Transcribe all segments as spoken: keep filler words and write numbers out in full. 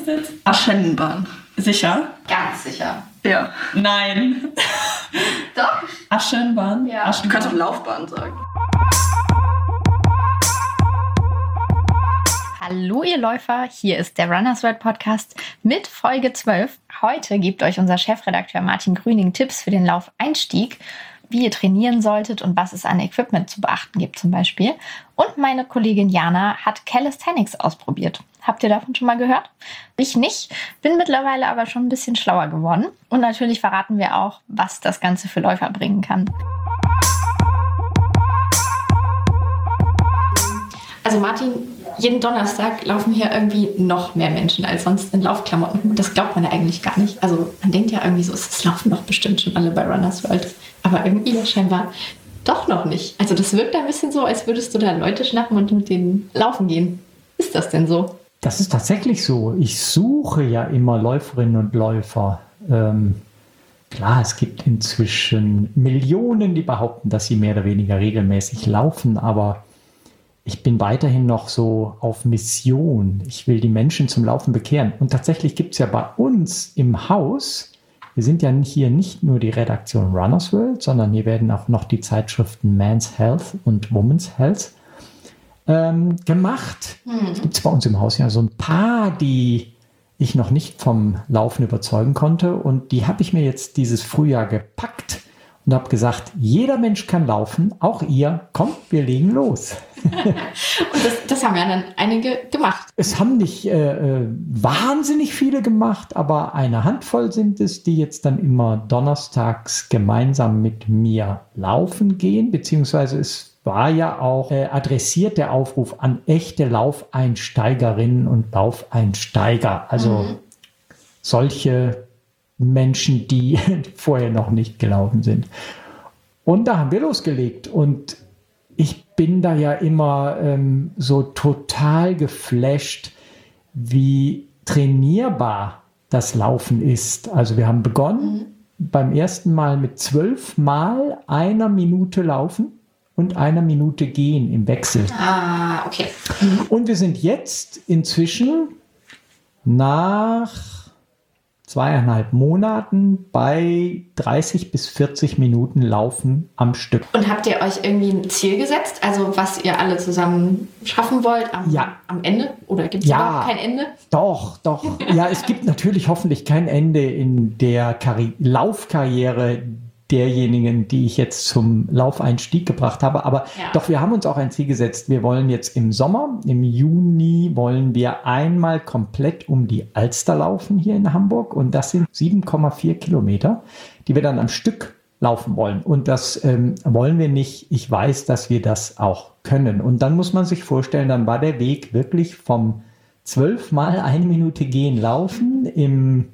es jetzt? Aschenbahn. Sicher? Ganz sicher. Ja. Nein. Doch. Aschenbahn? Ja. Aschenbahn. Du kannst auch Laufbahn sagen. Hallo ihr Läufer, hier ist der Runners World Podcast mit Folge zwölf. Heute gibt euch unser Chefredakteur Martin Grüning Tipps für den Laufeinstieg, wie ihr trainieren solltet und was es an Equipment zu beachten gibt zum Beispiel. Und meine Kollegin Jana hat Calisthenics ausprobiert. Habt ihr davon schon mal gehört? Ich nicht, bin mittlerweile aber schon ein bisschen schlauer geworden. Und natürlich verraten wir auch, was das Ganze für Läufer bringen kann. Also Martin, jeden Donnerstag laufen hier irgendwie noch mehr Menschen als sonst in Laufklamotten. Das glaubt man ja eigentlich gar nicht. Also man denkt ja irgendwie so, es laufen doch bestimmt schon alle bei Runners World. Aber irgendwie scheinbar doch noch nicht. Also das wirkt ein bisschen so, als würdest du da Leute schnappen und mit denen laufen gehen. Ist das denn so? Das ist tatsächlich so. Ich suche ja immer Läuferinnen und Läufer. Ähm, klar, es gibt inzwischen Millionen, die behaupten, dass sie mehr oder weniger regelmäßig laufen, aber ich bin weiterhin noch so auf Mission. Ich will die Menschen zum Laufen bekehren. Und tatsächlich gibt es ja bei uns im Haus, wir sind ja hier nicht nur die Redaktion Runners World, sondern hier werden auch noch die Zeitschriften Men's Health und Women's Health ähm, gemacht. Mhm. Es gibt bei uns im Haus ja so ein paar, die ich noch nicht vom Laufen überzeugen konnte. Und die habe ich mir jetzt dieses Frühjahr gepackt und habe gesagt, jeder Mensch kann laufen, auch ihr. Kommt, wir legen los. Und das, das haben ja dann einige gemacht. Es haben nicht äh, wahnsinnig viele gemacht, aber eine Handvoll sind es, die jetzt dann immer donnerstags gemeinsam mit mir laufen gehen, beziehungsweise es war ja auch äh, adressiert der Aufruf an echte Laufeinsteigerinnen und Laufeinsteiger, also mhm. solche Menschen, die vorher noch nicht gelaufen sind. Und da haben wir losgelegt und ich bin da ja immer ähm, so total geflasht, wie trainierbar das Laufen ist. Also wir haben begonnen mhm. beim ersten Mal mit zwölf Mal einer Minute laufen und einer Minute gehen im Wechsel. Ah, okay. Mhm. Und wir sind jetzt inzwischen nach zweieinhalb Monaten bei dreißig bis vierzig Minuten Laufen am Stück. Und habt ihr euch irgendwie ein Ziel gesetzt? Also was ihr alle zusammen schaffen wollt am, ja. am Ende? Oder gibt es ja. überhaupt kein Ende? Doch, doch. Ja, es gibt natürlich hoffentlich kein Ende in der Karri- Laufkarriere derjenigen, die ich jetzt zum Laufeinstieg gebracht habe. Aber ja. doch, wir haben uns auch ein Ziel gesetzt. Wir wollen jetzt im Sommer, im Juni, wollen wir einmal komplett um die Alster laufen hier in Hamburg. Und das sind sieben Komma vier Kilometer, die wir dann am Stück laufen wollen. Und das ähm, wollen wir nicht. Ich weiß, dass wir das auch können. Und dann muss man sich vorstellen, dann war der Weg wirklich vom zwölf Mal eine Minute gehen, laufen im,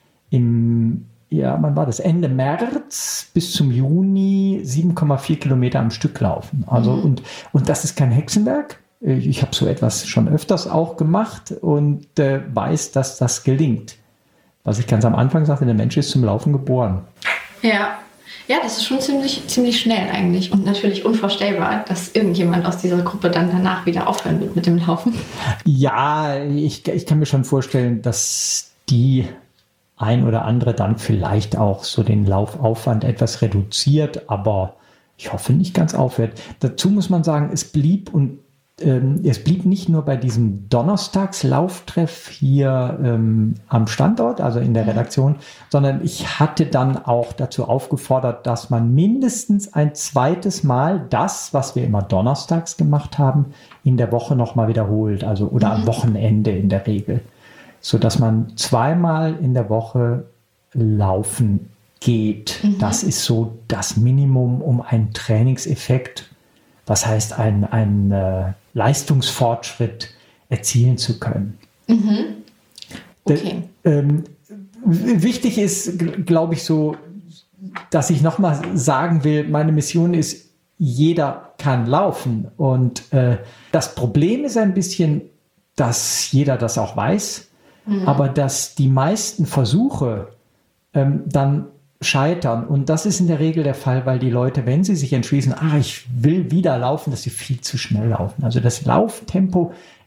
im Ja, wann war das? Ende März bis zum Juni sieben Komma vier Kilometer am Stück laufen. Also, mhm. und, und das ist kein Hexenwerk. Ich habe so etwas schon öfters auch gemacht und äh, weiß, dass das gelingt. Was ich ganz am Anfang sagte, der Mensch ist zum Laufen geboren. Ja, ja, das ist schon ziemlich, ziemlich schnell eigentlich und natürlich unvorstellbar, dass irgendjemand aus dieser Gruppe dann danach wieder aufhören wird mit dem Laufen. Ja, ich, ich kann mir schon vorstellen, dass die ein oder andere dann vielleicht auch so den Laufaufwand etwas reduziert, aber ich hoffe nicht ganz aufhört. Dazu muss man sagen, es blieb und ähm, es blieb nicht nur bei diesem Donnerstagslauftreff hier ähm, am Standort, also in der Redaktion, sondern ich hatte dann auch dazu aufgefordert, dass man mindestens ein zweites Mal das, was wir immer donnerstags gemacht haben, in der Woche nochmal wiederholt, also oder mhm. am Wochenende in der Regel, sodass man zweimal in der Woche laufen geht. Mhm. Das ist so das Minimum, um einen Trainingseffekt, was heißt ein, ein äh, Leistungsfortschritt erzielen zu können. Mhm. Okay. De, ähm, wichtig ist, glaube ich, so, dass ich nochmal sagen will, meine Mission ist, jeder kann laufen. Und äh, das Problem ist ein bisschen, dass jeder das auch weiß, Mhm. aber dass die meisten Versuche ähm, dann scheitern. Und das ist in der Regel der Fall, weil die Leute, wenn sie sich entschließen, ah, ich will wieder laufen, dass sie viel zu schnell laufen. Also das Lauftempo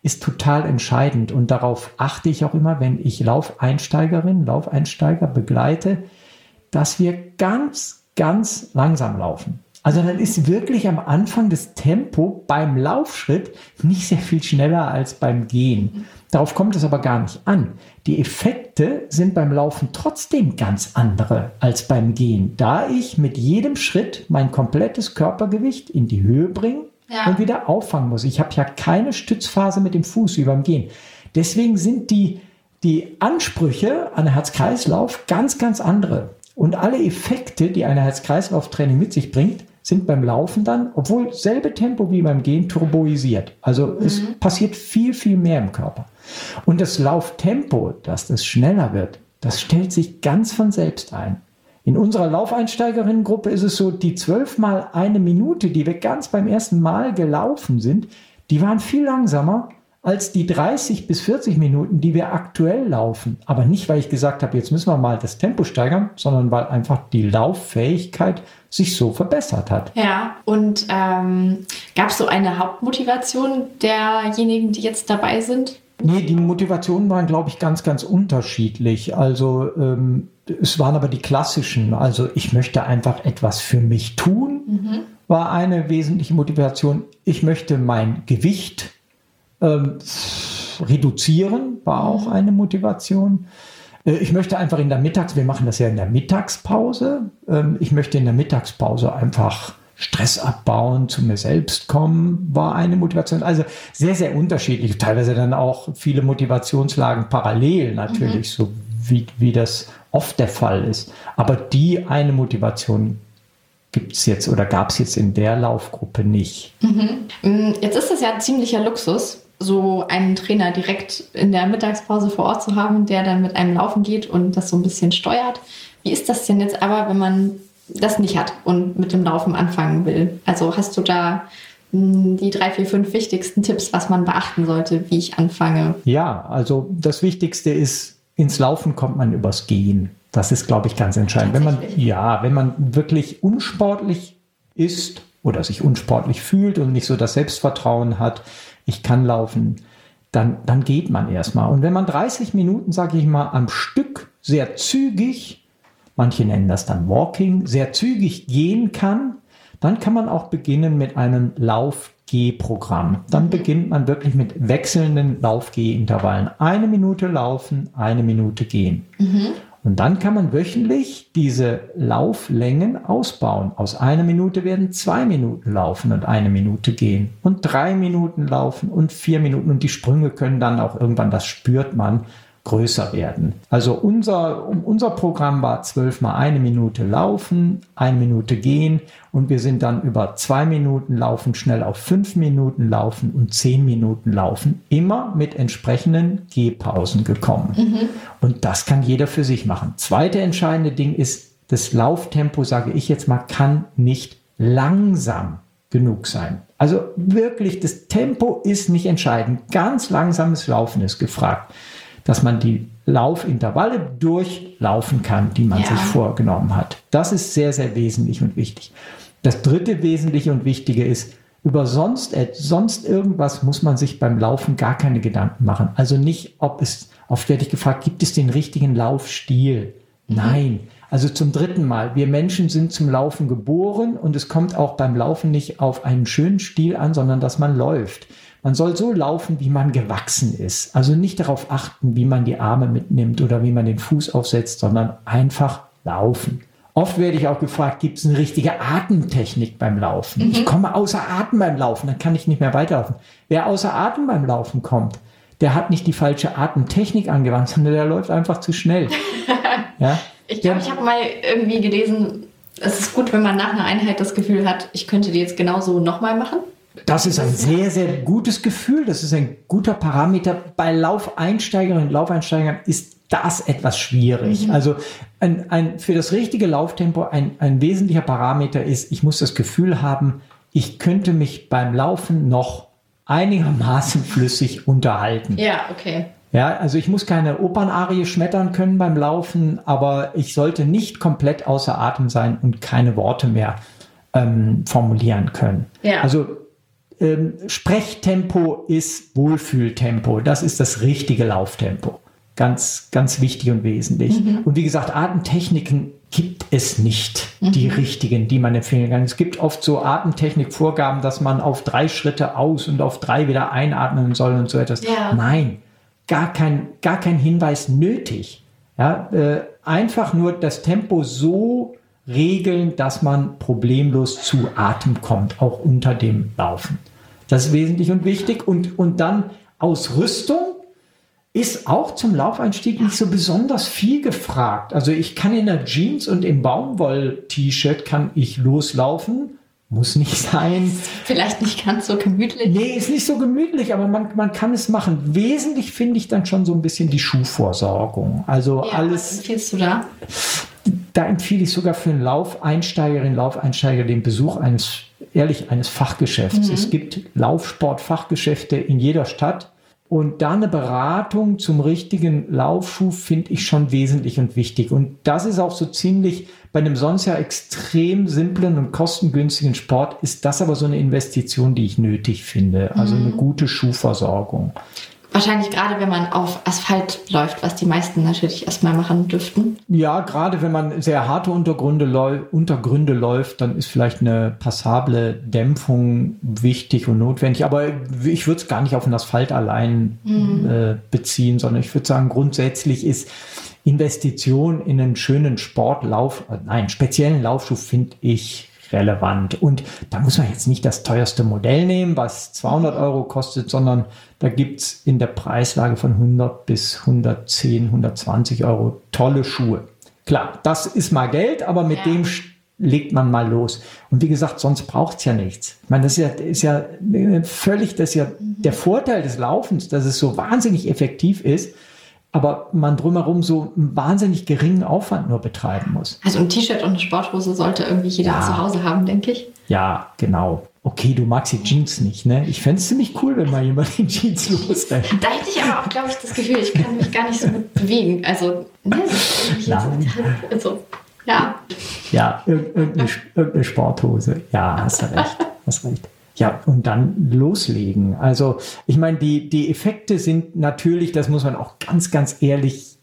ist total entscheidend. Und darauf achte ich auch immer, wenn ich Laufeinsteigerinnen, Laufeinsteiger begleite, dass wir ganz, ganz langsam laufen. Also dann ist wirklich am Anfang das Tempo beim Laufschritt nicht sehr viel schneller als beim Gehen. Darauf kommt es aber gar nicht an. Die Effekte sind beim Laufen trotzdem ganz andere als beim Gehen, da ich mit jedem Schritt mein komplettes Körpergewicht in die Höhe bringe ja. und wieder auffangen muss. Ich habe ja keine Stützphase mit dem Fuß wie beim Gehen. Deswegen sind die, die Ansprüche an Herz-Kreislauf ganz, ganz andere. Und alle Effekte, die ein Herz-Kreislauf-Training mit sich bringt, sind beim Laufen dann, obwohl selbe Tempo wie beim Gehen, turboisiert. Also mhm. es passiert viel, viel mehr im Körper. Und das Lauftempo, dass das schneller wird, das stellt sich ganz von selbst ein. In unserer Laufeinsteigerinnengruppe ist es so, die zwölfmal eine Minute, die wir ganz beim ersten Mal gelaufen sind, die waren viel langsamer als die dreißig bis vierzig Minuten, die wir aktuell laufen. Aber nicht, weil ich gesagt habe, jetzt müssen wir mal das Tempo steigern, sondern weil einfach die Lauffähigkeit sich so verbessert hat. Ja, und ähm, gab es so eine Hauptmotivation derjenigen, die jetzt dabei sind? Nee, die Motivationen waren, glaube ich, ganz, ganz unterschiedlich. Also ähm, es waren aber die klassischen. Also ich möchte einfach etwas für mich tun, mhm. war eine wesentliche Motivation. Ich möchte mein Gewicht ähm, reduzieren, war auch eine Motivation. Äh, ich möchte einfach in der Mittags-, wir machen das ja in der Mittagspause, ähm, ich möchte in der Mittagspause einfach Stress abbauen, zu mir selbst kommen, war eine Motivation. Also sehr, sehr unterschiedlich. Teilweise dann auch viele Motivationslagen parallel natürlich, mhm. so wie, wie das oft der Fall ist. Aber die eine Motivation gibt es jetzt oder gab es jetzt in der Laufgruppe nicht. Mhm. Jetzt ist es ja ein ziemlicher Luxus, so einen Trainer direkt in der Mittagspause vor Ort zu haben, der dann mit einem laufen geht und das so ein bisschen steuert. Wie ist das denn jetzt aber, wenn man das nicht hat und mit dem Laufen anfangen will? Also hast du da mh, die drei, vier, fünf wichtigsten Tipps, was man beachten sollte, wie ich anfange? Ja, also das Wichtigste ist, ins Laufen kommt man übers Gehen. Das ist, glaube ich, ganz entscheidend. Wenn man, ja, wenn man wirklich unsportlich ist oder sich unsportlich fühlt und nicht so das Selbstvertrauen hat, ich kann laufen, dann, dann geht man erstmal. Und wenn man dreißig Minuten, sage ich mal, am Stück sehr zügig, manche nennen das dann Walking, sehr zügig gehen kann, dann kann man auch beginnen mit einem Lauf-Geh-Programm. Dann beginnt man wirklich mit wechselnden Lauf-Geh-Intervallen. Eine Minute laufen, eine Minute gehen. Mhm. Und dann kann man wöchentlich diese Lauflängen ausbauen. Aus einer Minute werden zwei Minuten laufen und eine Minute gehen. Und drei Minuten laufen und vier Minuten. Und die Sprünge können dann auch irgendwann, das spürt man, größer werden. Also unser, unser Programm war zwölfmal eine Minute laufen, eine Minute gehen und wir sind dann über zwei Minuten laufen schnell auf fünf Minuten laufen und zehn Minuten laufen, immer mit entsprechenden Gehpausen gekommen. Mhm. Und das kann jeder für sich machen. Zweite entscheidende Ding ist, das Lauftempo, sage ich jetzt mal, kann nicht langsam genug sein. Also wirklich, das Tempo ist nicht entscheidend. Ganz langsames Laufen ist gefragt, dass man die Laufintervalle durchlaufen kann, die man ja. sich vorgenommen hat. Das ist sehr, sehr wesentlich und wichtig. Das dritte Wesentliche und Wichtige ist, über sonst, sonst irgendwas muss man sich beim Laufen gar keine Gedanken machen. Also nicht, ob es, oft werde ich gefragt, gibt es den richtigen Laufstil? Mhm. Nein. Also zum dritten Mal, wir Menschen sind zum Laufen geboren und es kommt auch beim Laufen nicht auf einen schönen Stil an, sondern dass man läuft. Man soll so laufen, wie man gewachsen ist. Also nicht darauf achten, wie man die Arme mitnimmt oder wie man den Fuß aufsetzt, sondern einfach laufen. Oft werde ich auch gefragt, gibt es eine richtige Atemtechnik beim Laufen? Mhm. Ich komme außer Atem beim Laufen, dann kann ich nicht mehr weiterlaufen. Wer außer Atem beim Laufen kommt, der hat nicht die falsche Atemtechnik angewandt, sondern der läuft einfach zu schnell. Ja? Ich glaube, ich habe mal irgendwie gelesen, es ist gut, wenn man nach einer Einheit das Gefühl hat, ich könnte die jetzt genauso nochmal machen. Das ist ein sehr, sehr gutes Gefühl. Das ist ein guter Parameter. Bei Laufeinsteigerinnen und Laufeinsteigern ist das etwas schwierig. Mhm. Also ein, ein, für das richtige Lauftempo ein, ein wesentlicher Parameter ist, ich muss das Gefühl haben, ich könnte mich beim Laufen noch einigermaßen flüssig unterhalten. Ja, okay. Ja, also ich muss keine Opernarie schmettern können beim Laufen, aber ich sollte nicht komplett außer Atem sein und keine Worte mehr ähm, formulieren können. Ja. Also ähm, Sprechtempo ist Wohlfühltempo. Das ist das richtige Lauftempo. Ganz, ganz wichtig und wesentlich. Mhm. Und wie gesagt, Atemtechniken gibt es nicht, mhm. die richtigen, die man empfehlen kann. Es gibt oft so Atemtechnikvorgaben, dass man auf drei Schritte aus und auf drei wieder einatmen soll und so etwas. Ja. Nein, gar kein, gar kein Hinweis nötig. Ja, äh, einfach nur das Tempo so regeln, dass man problemlos zu Atem kommt, auch unter dem Laufen. Das ist wesentlich und wichtig. Und, und dann Ausrüstung ist auch zum Laufeinstieg nicht so besonders viel gefragt. Also ich kann in der Jeans und im Baumwoll-T-Shirt kann ich loslaufen. Muss nicht sein. Vielleicht nicht ganz so gemütlich. Nee, ist nicht so gemütlich, aber man, man kann es machen. Wesentlich finde ich dann schon so ein bisschen die Schuhvorsorgung. Also ja, alles. Was empfiehlst du da? Da empfehle ich sogar für einen Laufeinsteigerin, Laufeinsteiger den Besuch eines, ehrlich, eines Fachgeschäfts. Mhm. Es gibt Laufsport-Fachgeschäfte in jeder Stadt. Und da eine Beratung zum richtigen Laufschuh finde ich schon wesentlich und wichtig. Und das ist auch so ziemlich, bei einem sonst ja extrem simplen und kostengünstigen Sport, ist das aber so eine Investition, die ich nötig finde. Also eine gute Schuhversorgung. Wahrscheinlich gerade, wenn man auf Asphalt läuft, was die meisten natürlich erstmal machen dürften. Ja, gerade wenn man sehr harte Untergründe, läu- Untergründe läuft, dann ist vielleicht eine passable Dämpfung wichtig und notwendig. Aber ich würde es gar nicht auf den Asphalt allein mhm. äh, beziehen, sondern ich würde sagen, grundsätzlich ist Investition in einen schönen Sportlauf, äh, nein, speziellen Laufschuh finde ich relevant. Und da muss man jetzt nicht das teuerste Modell nehmen, was zweihundert Euro kostet, sondern da gibt es in der Preislage von hundert bis hundertzehn, hundertzwanzig Euro tolle Schuhe. Klar, das ist mal Geld, aber mit ja. dem legt man mal los. Und wie gesagt, sonst braucht es ja nichts. Ich meine, das ist ja, ist ja völlig, das ist ja mhm. der Vorteil des Laufens, dass es so wahnsinnig effektiv ist, aber man drumherum so einen wahnsinnig geringen Aufwand nur betreiben muss. Also ein T-Shirt und eine Sporthose sollte irgendwie jeder ja. zu Hause haben, denke ich. Ja, genau. Okay, du magst die Jeans nicht, ne? Ich fände es ziemlich cool, wenn mal jemand in Jeans losrennt. Da hätte ich aber auch, glaube ich, das Gefühl, ich kann mich gar nicht so gut bewegen. Also, ne, so, also ja. Ja, irgendeine, irgendeine Sporthose. Ja, hast du recht. Hast recht. Ja, und dann loslegen. Also, ich meine, die, die Effekte sind natürlich, das muss man auch ganz, ganz ehrlich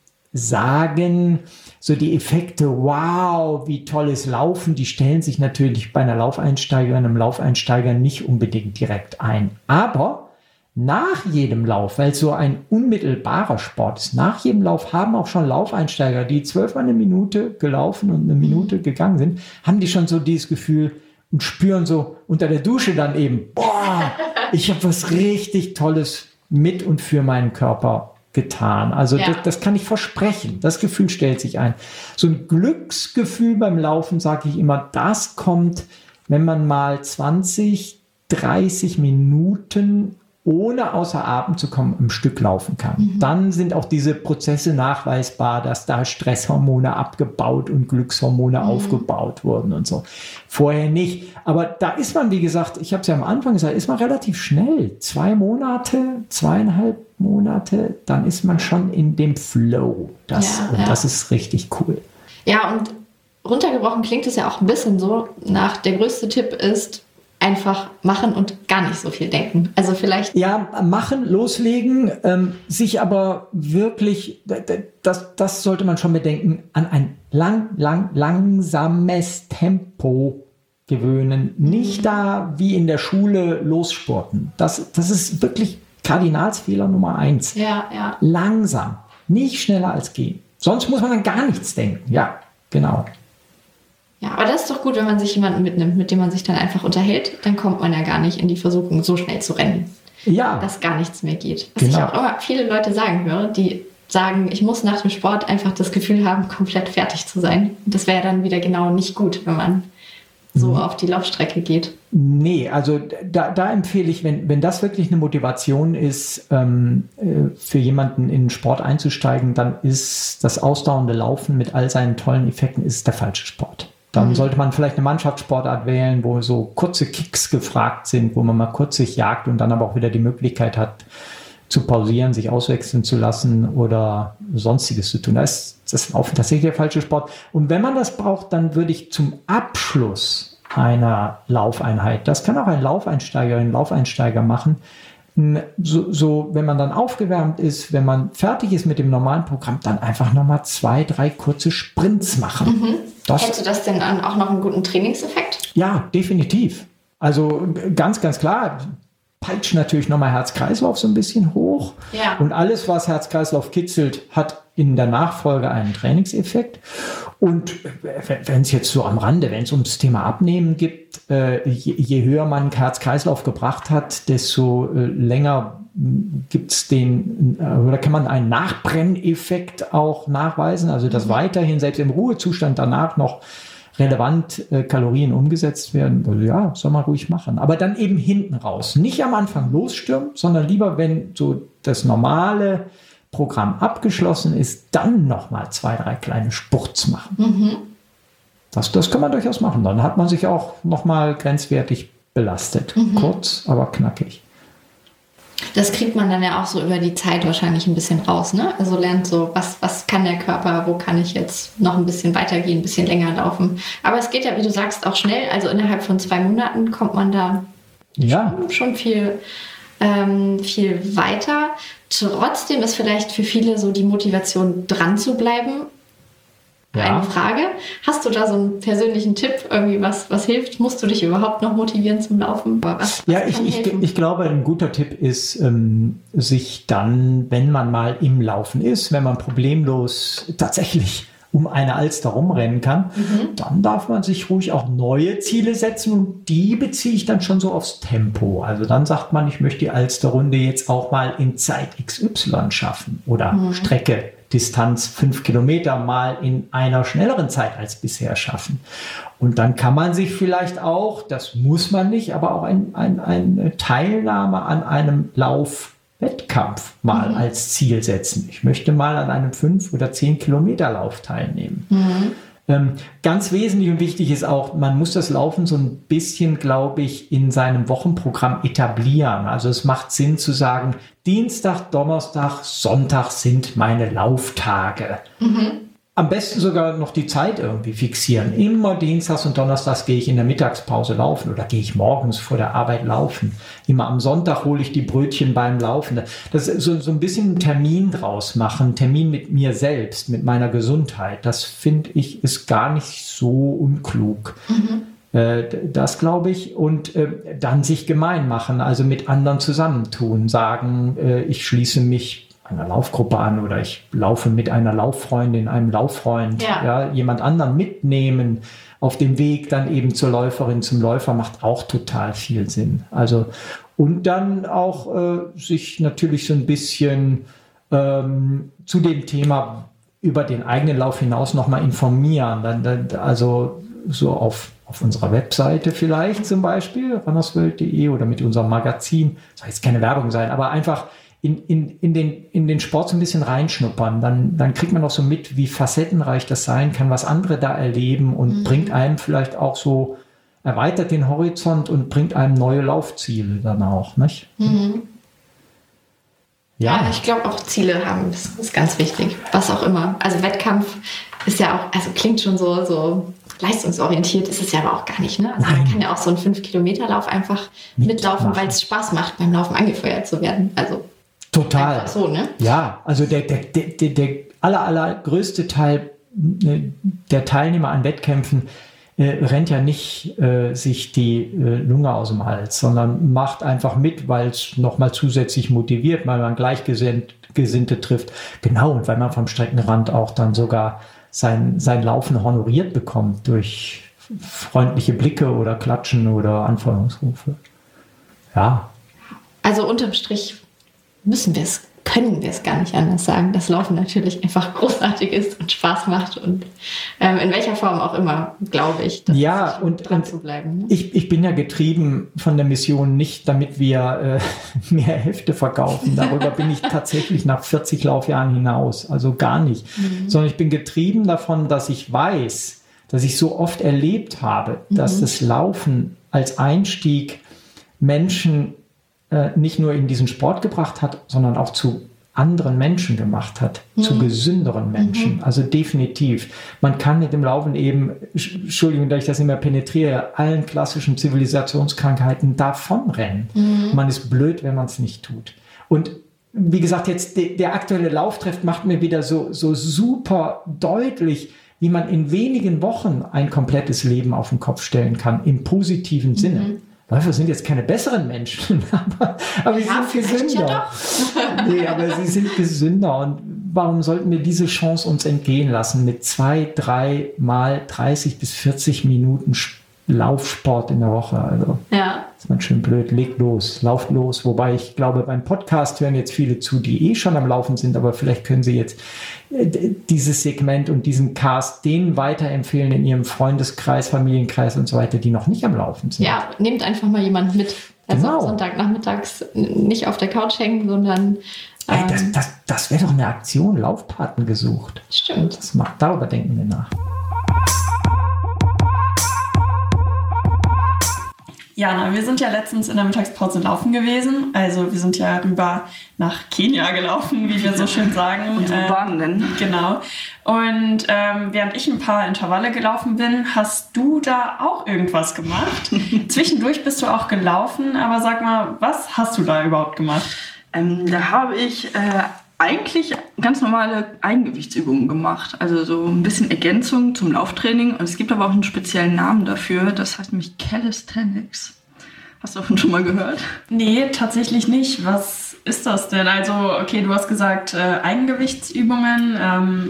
sagen, so die Effekte, wow, wie tolles Laufen, die stellen sich natürlich bei einer Laufeinsteigerin, einem Laufeinsteiger nicht unbedingt direkt ein. Aber nach jedem Lauf, weil es so ein unmittelbarer Sport ist, nach jedem Lauf haben auch schon Laufeinsteiger, die zwölfmal eine Minute gelaufen und eine Minute gegangen sind, haben die schon so dieses Gefühl und spüren so unter der Dusche dann eben, boah, ich habe was richtig Tolles mit und für meinen Körper getan. Also ja. das, das kann ich versprechen. Das Gefühl stellt sich ein. So ein Glücksgefühl beim Laufen, sage ich immer, das kommt, wenn man mal zwanzig, dreißig Minuten ohne außer Atem zu kommen, im Stück laufen kann. Mhm. Dann sind auch diese Prozesse nachweisbar, dass da Stresshormone abgebaut und Glückshormone mhm. aufgebaut wurden und so. Vorher nicht. Aber da ist man, wie gesagt, ich habe es ja am Anfang gesagt, ist man relativ schnell. Zwei Monate, zweieinhalb Monate, dann ist man schon in dem Flow. Das, ja, und ja. das ist richtig cool. Ja, und runtergebrochen klingt es ja auch ein bisschen so nach, der größte Tipp ist, einfach machen und gar nicht so viel denken. Also vielleicht... Ja, machen, loslegen, ähm, sich aber wirklich, das, das sollte man schon bedenken, an ein lang, lang, langsames Tempo gewöhnen. Nicht da wie in der Schule lossporten. Das, das ist wirklich Kardinalsfehler Nummer eins. Ja, ja. Langsam, nicht schneller als gehen. Sonst muss man an gar nichts denken. Ja, genau. Ja, aber das ist doch gut, wenn man sich jemanden mitnimmt, mit dem man sich dann einfach unterhält. Dann kommt man ja gar nicht in die Versuchung, so schnell zu rennen. Ja. Dass gar nichts mehr geht. Was genau. ich auch immer viele Leute sagen höre, die sagen, ich muss nach dem Sport einfach das Gefühl haben, komplett fertig zu sein. Und das wäre dann wieder genau nicht gut, wenn man so mhm. auf die Laufstrecke geht. Nee, also da, da empfehle ich, wenn, wenn das wirklich eine Motivation ist, ähm, für jemanden in den Sport einzusteigen, dann ist das ausdauernde Laufen mit all seinen tollen Effekten ist der falsche Sport. Dann mhm. sollte man vielleicht eine Mannschaftssportart wählen, wo so kurze Kicks gefragt sind, wo man mal kurz sich jagt und dann aber auch wieder die Möglichkeit hat, zu pausieren, sich auswechseln zu lassen oder Sonstiges zu tun. Da ist das Laufen tatsächlich der falsche Sport. Und wenn man das braucht, dann würde ich zum Abschluss einer Laufeinheit. Das kann auch ein Laufeinsteiger, ein Laufeinsteiger machen. So, so, wenn man dann aufgewärmt ist, wenn man fertig ist mit dem normalen Programm, dann einfach nochmal zwei, drei kurze Sprints machen. Mhm. Das, Hätte das denn dann auch noch einen guten Trainingseffekt? Ja, definitiv. Also ganz, ganz klar, peitscht natürlich nochmal Herz-Kreislauf so ein bisschen hoch. Ja. Und alles, was Herz-Kreislauf kitzelt, hat in der Nachfolge einen Trainingseffekt. Und wenn es jetzt so am Rande, wenn es ums Thema Abnehmen gibt, äh, je, je höher man Herz-Kreislauf gebracht hat, desto äh, länger gibt es den, äh, oder kann man einen Nachbrenneffekt auch nachweisen, also dass mhm. weiterhin selbst im Ruhezustand danach noch relevant äh, Kalorien umgesetzt werden. Also ja, soll man ruhig machen. Aber dann eben hinten raus. Nicht am Anfang losstürmen, sondern lieber, wenn so das normale Programm abgeschlossen ist, dann nochmal zwei, drei kleine Spurts machen. Mhm. Das, das kann man durchaus machen. Dann hat man sich auch nochmal grenzwertig belastet. Mhm. Kurz, aber knackig. Das kriegt man dann ja auch so über die Zeit wahrscheinlich ein bisschen raus, ne? Also lernt so, was, was kann der Körper, wo kann ich jetzt noch ein bisschen weitergehen, ein bisschen länger laufen. Aber es geht ja, wie du sagst, auch schnell. Also innerhalb von zwei Monaten kommt man da ja. schon, schon viel, ähm, viel weiter. Trotzdem ist vielleicht für viele so die Motivation, dran zu bleiben, ja. eine Frage. Hast du da so einen persönlichen Tipp, irgendwie was, was hilft? Musst du dich überhaupt noch motivieren zum Laufen? Was, was ja, ich, ich, ich glaube, ein guter Tipp ist, ähm, sich dann, wenn man mal im Laufen ist, wenn man problemlos tatsächlich um eine Alster rumrennen kann, mhm. dann darf man sich ruhig auch neue Ziele setzen und die beziehe ich dann schon so aufs Tempo. Also dann sagt man, ich möchte die Alsterrunde jetzt auch mal in Zeit X Y schaffen oder mhm. Strecke, Distanz fünf Kilometer mal in einer schnelleren Zeit als bisher schaffen. Und dann kann man sich vielleicht auch, das muss man nicht, aber auch ein, ein, eine Teilnahme an einem Laufwettkampf mal mhm. als Ziel setzen. Ich möchte mal an einem fünf oder zehn Kilometer Lauf teilnehmen. Mhm. Ähm, ganz wesentlich und wichtig ist auch, man muss das Laufen so ein bisschen, glaube ich, in seinem Wochenprogramm etablieren. Also es macht Sinn zu sagen, Dienstag, Donnerstag, Sonntag sind meine Lauftage. Mhm. Am besten sogar noch die Zeit irgendwie fixieren. Immer dienstags und donnerstags gehe ich in der Mittagspause laufen oder gehe ich morgens vor der Arbeit laufen. Immer am Sonntag hole ich die Brötchen beim Laufen. Das ist so, so ein bisschen einen Termin draus machen, Termin mit mir selbst, mit meiner Gesundheit. Das finde ich ist gar nicht so unklug. Mhm. Äh, das glaube ich. Und äh, dann sich gemein machen, also mit anderen zusammentun, sagen, äh, ich schließe mich einer Laufgruppe an oder ich laufe mit einer Lauffreundin, einem Lauffreund, ja. Ja, jemand anderen mitnehmen auf dem Weg dann eben zur Läuferin, zum Läufer macht auch total viel Sinn. Also und dann auch äh, sich natürlich so ein bisschen ähm, zu dem Thema über den eigenen Lauf hinaus nochmal informieren. Dann, dann, also so auf, auf unserer Webseite vielleicht zum Beispiel, runnersworld punkt de oder mit unserem Magazin, soll jetzt keine Werbung sein, aber einfach In, in, in, den, in den Sport so ein bisschen reinschnuppern, dann, dann kriegt man auch so mit, wie facettenreich das sein kann, was andere da erleben und mhm. bringt einem vielleicht auch so, erweitert den Horizont und bringt einem neue Laufziele dann auch, nicht? Mhm. Ja. ja, ich glaube auch Ziele haben, das ist ganz wichtig, was auch immer. Also Wettkampf ist ja auch, also klingt schon so, so leistungsorientiert, ist es ja aber auch gar nicht, ne? Also Nein. man kann ja auch so einen fünf Kilometer Lauf einfach mitlaufen, weil es Spaß macht, beim Laufen angefeuert zu werden, also total. Einfach so, ne? Ja, also der, der, der, der aller, allergrößte Teil der Teilnehmer an Wettkämpfen äh, rennt ja nicht äh, sich die äh, Lunge aus dem Hals, sondern macht einfach mit, weil es nochmal zusätzlich motiviert, weil man Gleichgesinnte trifft. Genau, und weil man vom Streckenrand auch dann sogar sein, sein Laufen honoriert bekommt durch freundliche Blicke oder Klatschen oder Anfeuerungsrufe. Ja. Also unterm Strich müssen wir es, können wir es gar nicht anders sagen, dass Laufen natürlich einfach großartig ist und Spaß macht und ähm, in welcher Form auch immer, glaube ich, dass ja, und, dran und zu bleiben. Ne? Ich, ich bin ja getrieben von der Mission nicht, damit wir äh, mehr Hefte verkaufen. Darüber bin ich tatsächlich nach vierzig Laufjahren hinaus, also gar nicht. Mhm. Sondern ich bin getrieben davon, dass ich weiß, dass ich so oft erlebt habe, mhm. dass das Laufen als Einstieg Menschen nicht nur in diesen Sport gebracht hat, sondern auch zu anderen Menschen gemacht hat, mhm. zu gesünderen Menschen. Mhm. Also definitiv. Man kann mit dem Laufen eben, Entschuldigung, dass ich das immer penetriere, allen klassischen Zivilisationskrankheiten davonrennen. Mhm. Man ist blöd, wenn man es nicht tut. Und wie gesagt, jetzt de, der aktuelle Lauftreff macht mir wieder so, so super deutlich, wie man in wenigen Wochen ein komplettes Leben auf den Kopf stellen kann, im positiven Sinne. Mhm. Läufer sind jetzt keine besseren Menschen, aber, aber sie ja, sind gesünder. Ja doch. Nee, aber sie sind gesünder. Und warum sollten wir diese Chance uns entgehen lassen, mit zwei, drei Mal dreißig bis vierzig Minuten Laufsport in der Woche? Also ja. Ist man schön blöd, legt los, lauft los. Wobei ich glaube, beim Podcast hören jetzt viele zu, die eh schon am Laufen sind, aber vielleicht können sie jetzt dieses Segment und diesen Cast denen weiterempfehlen in ihrem Freundeskreis, Familienkreis und so weiter, die noch nicht am Laufen sind. Ja, nehmt einfach mal jemanden mit. Also genau. Sonntagnachmittags nicht auf der Couch hängen, sondern... Ähm, Ey, das das, das wäre doch eine Aktion, Laufpaten gesucht. Stimmt. Das macht, darüber denken wir nach. Jana, wir sind ja letztens in der Mittagspause laufen gewesen. Also wir sind ja rüber nach Kenia gelaufen, wie wir so schön sagen. Unsere Bahn nennen. Äh, genau. Und ähm, während ich ein paar Intervalle gelaufen bin, hast du da auch irgendwas gemacht. Zwischendurch bist du auch gelaufen, aber sag mal, was hast du da überhaupt gemacht? Ähm, da habe ich... Äh eigentlich ganz normale Eigengewichtsübungen gemacht. Also so ein bisschen Ergänzung zum Lauftraining. Und es gibt aber auch einen speziellen Namen dafür. Das heißt nämlich Calisthenics. Hast du davon schon mal gehört? Nee, tatsächlich nicht. Was ist das denn? Also, okay, du hast gesagt, äh, Eigengewichtsübungen. Ähm,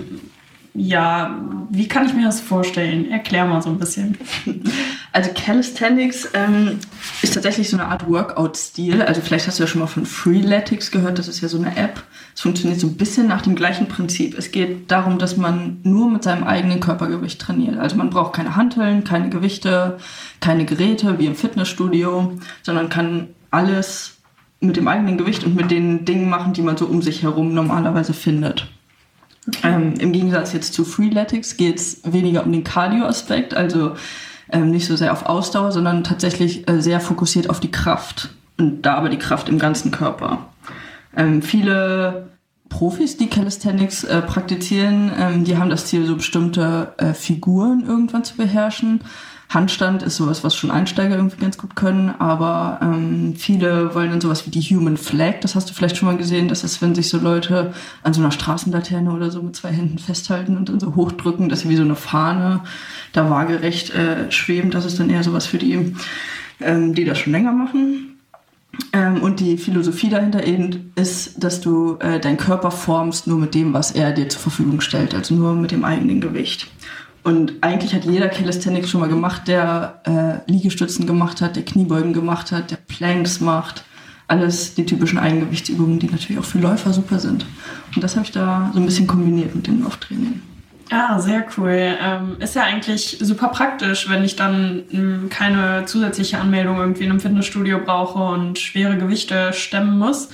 ja, wie kann ich mir das vorstellen? Erklär mal so ein bisschen. Also Calisthenics ähm, ist tatsächlich so eine Art Workout-Stil. Also vielleicht hast du ja schon mal von Freeletics gehört. Das ist ja so eine App. Es funktioniert so ein bisschen nach dem gleichen Prinzip. Es geht darum, dass man nur mit seinem eigenen Körpergewicht trainiert. Also man braucht keine Hanteln, keine Gewichte, keine Geräte wie im Fitnessstudio, sondern kann alles mit dem eigenen Gewicht und mit den Dingen machen, die man so um sich herum normalerweise findet. Okay. Ähm, im Gegensatz jetzt zu Freeletics geht es weniger um den Cardio-Aspekt, also ähm, nicht so sehr auf Ausdauer, sondern tatsächlich äh, sehr fokussiert auf die Kraft. Und da aber die Kraft im ganzen Körper. Ähm, viele Profis, die Calisthenics äh, praktizieren, ähm, die haben das Ziel, so bestimmte äh, Figuren irgendwann zu beherrschen. Handstand ist sowas, was schon Einsteiger irgendwie ganz gut können, aber ähm, viele wollen dann sowas wie die Human Flag, das hast du vielleicht schon mal gesehen, das ist, wenn sich so Leute an so einer Straßenlaterne oder so mit zwei Händen festhalten und dann so hochdrücken, dass sie wie so eine Fahne da waagerecht äh, schweben. Das ist dann eher sowas für die, ähm, die das schon länger machen. Ähm, und die Philosophie dahinter eben ist, dass du äh, deinen Körper formst nur mit dem, was er dir zur Verfügung stellt, also nur mit dem eigenen Gewicht. Und eigentlich hat jeder Calisthenics schon mal gemacht, der äh, Liegestützen gemacht hat, der Kniebeugen gemacht hat, der Planks macht. Alles die typischen Eigengewichtsübungen, die natürlich auch für Läufer super sind. Und das habe ich da so ein bisschen kombiniert mit dem Lauftraining. Ah, sehr cool. Ähm, ist ja eigentlich super praktisch, wenn ich dann ähm, keine zusätzliche Anmeldung irgendwie in einem Fitnessstudio brauche und schwere Gewichte stemmen muss.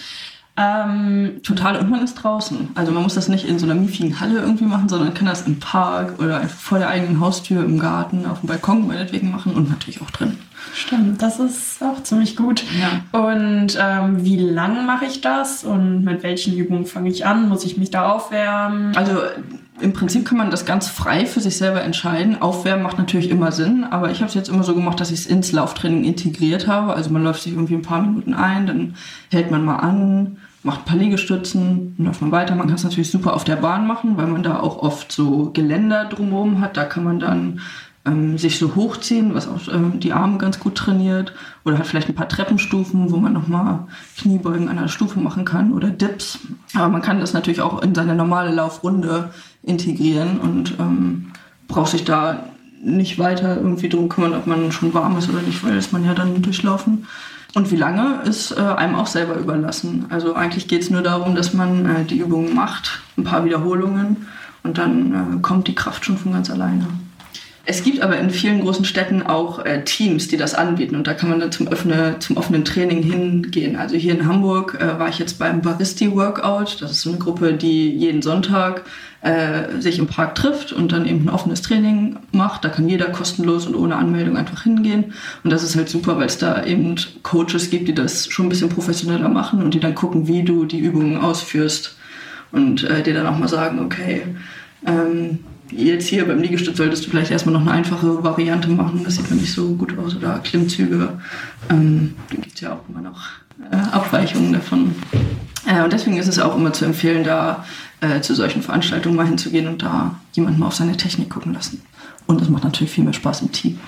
Ähm, Total, und man ist draußen. Also man muss das nicht in so einer miefigen Halle irgendwie machen, sondern kann das im Park oder einfach vor der eigenen Haustür, im Garten, auf dem Balkon meinetwegen machen und natürlich auch drin. Stimmt, das ist auch ziemlich gut. Ja. Und ähm, wie lang mache ich das und mit welchen Übungen fange ich an? Muss ich mich da aufwärmen? Also im Prinzip kann man das ganz frei für sich selber entscheiden. Aufwärmen macht natürlich immer Sinn, aber ich habe es jetzt immer so gemacht, dass ich es ins Lauftraining integriert habe. Also man läuft sich irgendwie ein paar Minuten ein, dann hält man mal an, macht ein paar Liegestützen, dann läuft man weiter. Man kann es natürlich super auf der Bahn machen, weil man da auch oft so Geländer drumherum hat. Da kann man dann ähm, sich so hochziehen, was auch ähm, die Arme ganz gut trainiert. Oder hat vielleicht ein paar Treppenstufen, wo man nochmal Kniebeugen an der Stufe machen kann oder Dips. Aber man kann das natürlich auch in seine normale Laufrunde integrieren und ähm, braucht sich da nicht weiter irgendwie drum kümmern, ob man schon warm ist oder nicht, weil das man ja dann durchlaufen. Und wie lange ist äh, einem auch selber überlassen. Also eigentlich geht es nur darum, dass man äh, die Übungen macht, ein paar Wiederholungen und dann äh, kommt die Kraft schon von ganz alleine. Es gibt aber in vielen großen Städten auch äh, Teams, die das anbieten und da kann man dann zum, Öffne, zum offenen Training hingehen. Also hier in Hamburg äh, war ich jetzt beim Baristi Workout. Das ist so eine Gruppe, die jeden Sonntag äh, sich im Park trifft und dann eben ein offenes Training macht. Da kann jeder kostenlos und ohne Anmeldung einfach hingehen. Und das ist halt super, weil es da eben Coaches gibt, die das schon ein bisschen professioneller machen und die dann gucken, wie du die Übungen ausführst. und äh, dir dann auch mal sagen, okay, ähm, jetzt hier beim Liegestütz solltest du vielleicht erstmal noch eine einfache Variante machen, das sieht dann nicht so gut aus, oder Klimmzüge, ähm, da gibt es ja auch immer noch äh, Abweichungen davon. Äh, und deswegen ist es auch immer zu empfehlen, da äh, zu solchen Veranstaltungen mal hinzugehen und da jemanden mal auf seine Technik gucken lassen. Und es macht natürlich viel mehr Spaß im Team.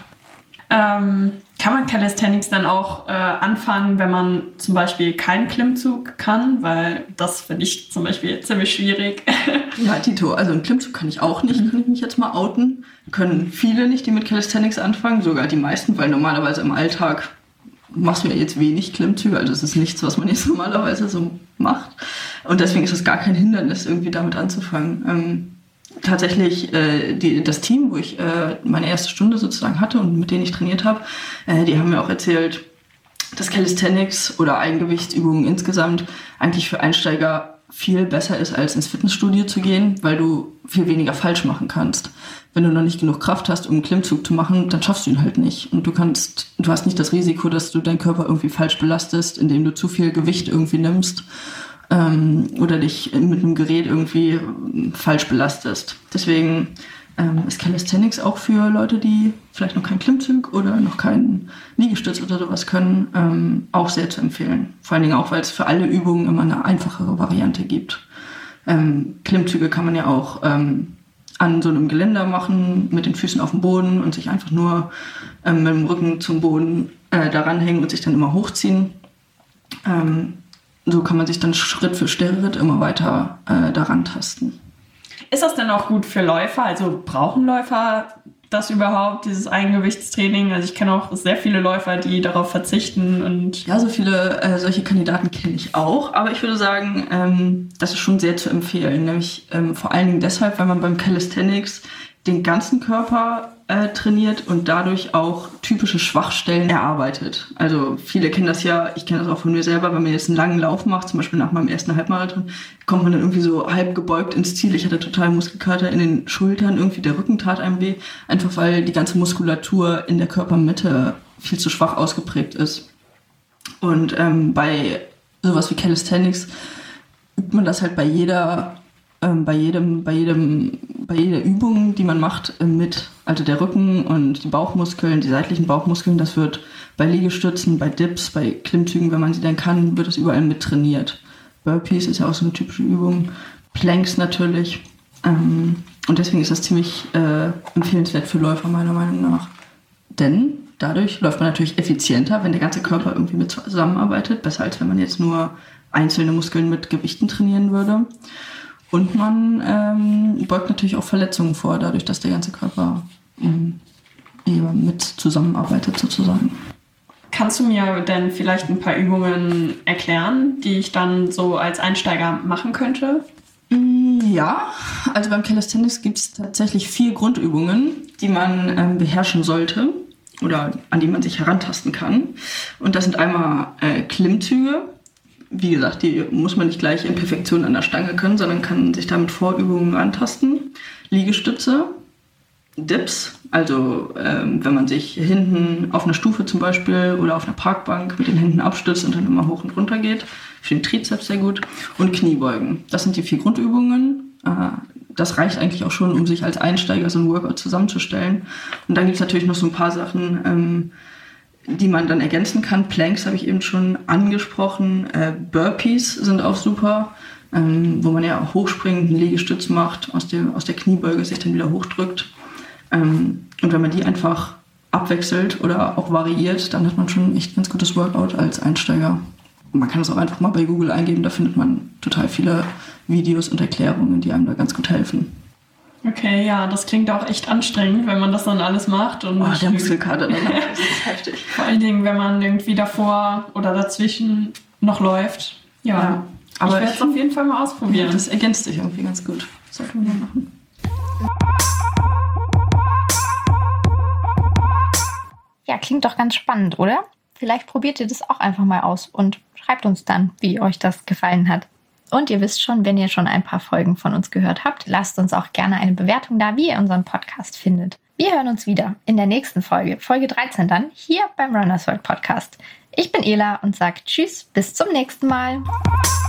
Ähm, kann man Calisthenics dann auch äh, anfangen, wenn man zum Beispiel keinen Klimmzug kann? Weil das finde ich zum Beispiel ziemlich schwierig. Ja, Tito, also einen Klimmzug kann ich auch nicht, kann ich mich jetzt mal outen. Können viele nicht, die mit Calisthenics anfangen, sogar die meisten, weil normalerweise im Alltag machst du ja jetzt wenig Klimmzüge, also es ist nichts, was man jetzt normalerweise so macht. Und deswegen ist es gar kein Hindernis, irgendwie damit anzufangen. Ähm, tatsächlich äh, die, das Team, wo ich äh, meine erste Stunde sozusagen hatte und mit denen ich trainiert habe, äh, die haben mir auch erzählt, dass Calisthenics oder Eigengewichtsübungen insgesamt eigentlich für Einsteiger viel besser ist, als ins Fitnessstudio zu gehen, weil du viel weniger falsch machen kannst. Wenn du noch nicht genug Kraft hast, um einen Klimmzug zu machen, dann schaffst du ihn halt nicht. Und du kannst, du hast nicht das Risiko, dass du deinen Körper irgendwie falsch belastest, indem du zu viel Gewicht irgendwie nimmst ähm, oder dich mit einem Gerät irgendwie falsch belastest. Deswegen ähm, ist Calisthenics auch für Leute, die vielleicht noch keinen Klimmzug oder noch keinen Liegestütz oder sowas können, ähm, auch sehr zu empfehlen. Vor allen Dingen auch, weil es für alle Übungen immer eine einfachere Variante gibt. Ähm, Klimmzüge kann man ja auch ähm, an so einem Geländer machen, mit den Füßen auf dem Boden und sich einfach nur ähm, mit dem Rücken zum Boden äh, daran hängen und sich dann immer hochziehen. Ähm, so kann man sich dann Schritt für Schritt immer weiter äh, daran tasten. Ist das denn auch gut für Läufer? Also brauchen Läufer das überhaupt, dieses Eigengewichtstraining? Also ich kenne auch sehr viele Läufer, die darauf verzichten. Und ja, so viele äh, solche Kandidaten kenne ich auch. Aber ich würde sagen, ähm, das ist schon sehr zu empfehlen. Nämlich ähm, vor allen Dingen deshalb, weil man beim Calisthenics den ganzen Körper äh, trainiert und dadurch auch typische Schwachstellen erarbeitet. Also viele kennen das ja, ich kenne das auch von mir selber, wenn man jetzt einen langen Lauf macht, zum Beispiel nach meinem ersten Halbmarathon, kommt man dann irgendwie so halb gebeugt ins Ziel. Ich hatte total Muskelkater in den Schultern, irgendwie der Rücken tat einem weh, einfach weil die ganze Muskulatur in der Körpermitte viel zu schwach ausgeprägt ist. Und ähm, bei sowas wie Calisthenics übt man das halt bei jeder Ähm, bei jedem, bei jedem, bei jeder Übung, die man macht, äh, mit. Also der Rücken und die Bauchmuskeln, die seitlichen Bauchmuskeln, das wird bei Liegestützen, bei Dips, bei Klimmzügen, wenn man sie dann kann, wird das überall mit trainiert. Burpees ist ja auch so eine typische Übung. Planks natürlich. Ähm, und deswegen ist das ziemlich äh, empfehlenswert für Läufer, meiner Meinung nach. Denn dadurch läuft man natürlich effizienter, wenn der ganze Körper irgendwie mit zusammenarbeitet. Besser als wenn man jetzt nur einzelne Muskeln mit Gewichten trainieren würde. Und man ähm, beugt natürlich auch Verletzungen vor, dadurch, dass der ganze Körper ähm, mit zusammenarbeitet sozusagen. Kannst du mir denn vielleicht ein paar Übungen erklären, die ich dann so als Einsteiger machen könnte? Ja, also beim Calisthenics gibt es tatsächlich vier Grundübungen, die man ähm, beherrschen sollte oder an die man sich herantasten kann. Und das sind einmal äh, Klimmzüge. Wie gesagt, die muss man nicht gleich in Perfektion an der Stange können, sondern kann sich da mit Vorübungen rantasten. Liegestütze, Dips, also ähm, wenn man sich hinten auf einer Stufe zum Beispiel oder auf einer Parkbank mit den Händen abstützt und dann immer hoch und runter geht. Für den Trizeps sehr gut. Und Kniebeugen. Das sind die vier Grundübungen. Äh, das reicht eigentlich auch schon, um sich als Einsteiger so ein Workout zusammenzustellen. Und dann gibt es natürlich noch so ein paar Sachen, ähm, die man dann ergänzen kann. Planks habe ich eben schon angesprochen. Äh, Burpees sind auch super, ähm, wo man ja auch hochspringt, einen Liegestütz macht, aus der, aus der Kniebeuge sich dann wieder hochdrückt. Ähm, und wenn man die einfach abwechselt oder auch variiert, dann hat man schon ein echt ganz gutes Workout als Einsteiger. Man kann es auch einfach mal bei Google eingeben, da findet man total viele Videos und Erklärungen, die einem da ganz gut helfen. Okay, ja, das klingt auch echt anstrengend, wenn man das dann alles macht. Und oh, der Muskelkater danach, das ist heftig. Vor allen Dingen, wenn man irgendwie davor oder dazwischen noch läuft. Ja, ja, aber ich werde es auf jeden Fall mal ausprobieren. Ja, das ergänzt sich irgendwie ganz gut. Das sollten wir machen. Ja, klingt doch ganz spannend, oder? Vielleicht probiert ihr das auch einfach mal aus und schreibt uns dann, wie euch das gefallen hat. Und ihr wisst schon, wenn ihr schon ein paar Folgen von uns gehört habt, lasst uns auch gerne eine Bewertung da, wie ihr unseren Podcast findet. Wir hören uns wieder in der nächsten Folge, Folge dreizehn dann, hier beim Runners World Podcast. Ich bin Ela und sage Tschüss, bis zum nächsten Mal.